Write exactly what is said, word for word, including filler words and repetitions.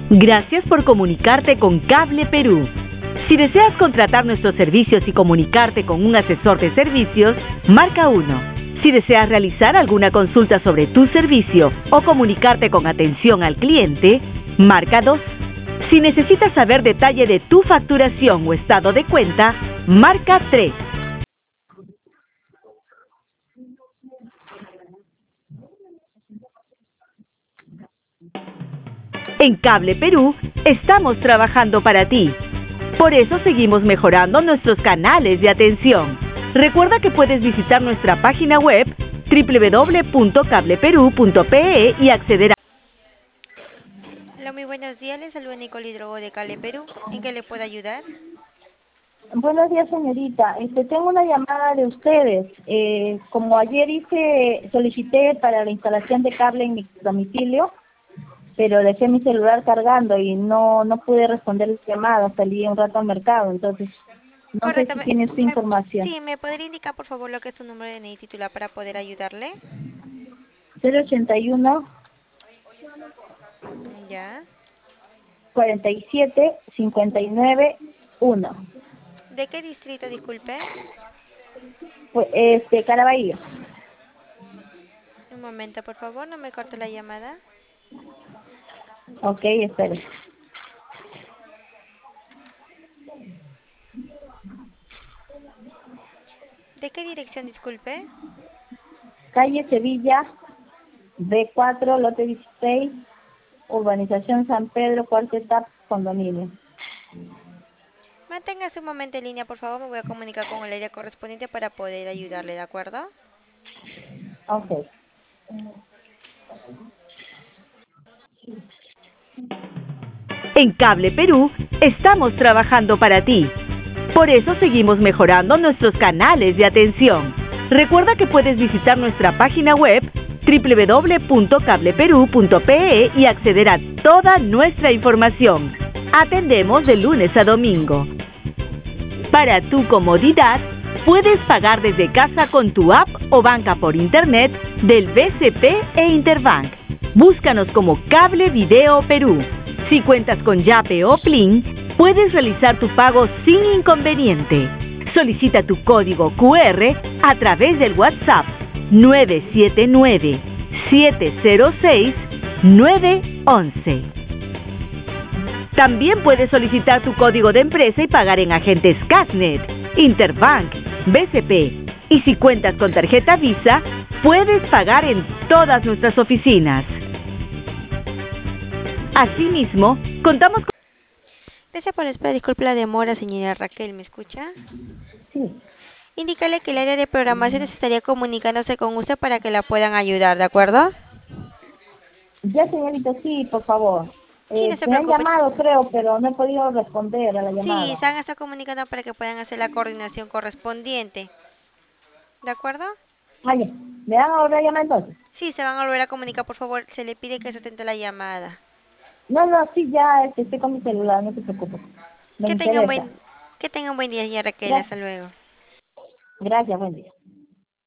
Gracias por comunicarte con Cable Perú. Si deseas contratar nuestros servicios y comunicarte con un asesor de servicios, marca uno. Si deseas realizar alguna consulta sobre tu servicio o comunicarte con atención al cliente, marca dos. Si necesitas saber detalle de tu facturación o estado de cuenta, marca tres. En Cable Perú estamos trabajando para ti. Por eso seguimos mejorando nuestros canales de atención. Recuerda que puedes visitar nuestra página web doble u doble u doble u punto cable perú punto pe e y acceder a... Hola, muy buenos días. Les saluda Nicole Hidrogo de Cable Perú. ¿En qué le puedo ayudar? Buenos días, señorita. Este, tengo una llamada de ustedes. Eh, como ayer hice, solicité para la instalación de cable en mi domicilio, pero dejé mi celular cargando y no no pude responder las llamadas. Salí un rato al mercado, entonces no sé Correcto. si Me, tiene esta me- información. sí, ¿me podría indicar, por favor, lo que es su número de N I D titular para poder ayudarle? cero ochenta y uno, Ya. cuarenta y siete, cincuenta y nueve, uno. ¿De qué distrito, disculpe? Pues, este, Caraballo. Un momento, por favor, no me corte la llamada. Ok, espere. ¿De qué dirección, disculpe? Calle Sevilla, B cuatro, lote dieciséis, Urbanización San Pedro, cuarta etapa, condominio. Manténgase un momento en línea, por favor. Me voy a comunicar con el área correspondiente para poder ayudarle, ¿de acuerdo? Ok. En Cable Perú estamos trabajando para ti. Por eso seguimos mejorando nuestros canales de atención. Recuerda que puedes visitar nuestra página web doble u doble u doble u punto cable perú punto pe e y acceder a toda nuestra información. Atendemos de lunes a domingo. Para tu comodidad, puedes pagar desde casa con tu app o banca por internet del B C P e Interbank. Búscanos como Cable Video Perú. Si cuentas con Yape o Plin, puedes realizar tu pago sin inconveniente. Solicita tu código cu erre a través del WhatsApp nueve siete nueve, siete cero seis, nueve once. También puedes solicitar tu código de empresa y pagar en agentes Casnet, Interbank, B C P. Y si cuentas con tarjeta Visa, puedes pagar en todas nuestras oficinas. Asimismo, contamos con... Gracias por la espera. Disculpe la demora, señora Raquel. ¿Me escucha? Sí. Indícale que el área de programación estaría comunicándose con usted para que la puedan ayudar, ¿de acuerdo? Ya, señorita, sí, por favor. Sí, no Eh, se me han preocupe. llamado, creo, pero no he podido responder a la Sí, llamada. se van a estar comunicando para que puedan hacer la coordinación correspondiente, ¿de acuerdo? Oye, ¿me van a volver a llamar entonces? Sí, se van a volver a comunicar, por favor. Se le pide que se atente a la llamada. No, no, sí, ya este, estoy con mi celular, no se preocupe. Me Que tengan interesa. buen, que tengan buen día, señora Raquel. Hasta Gracias. luego. Gracias, buen día.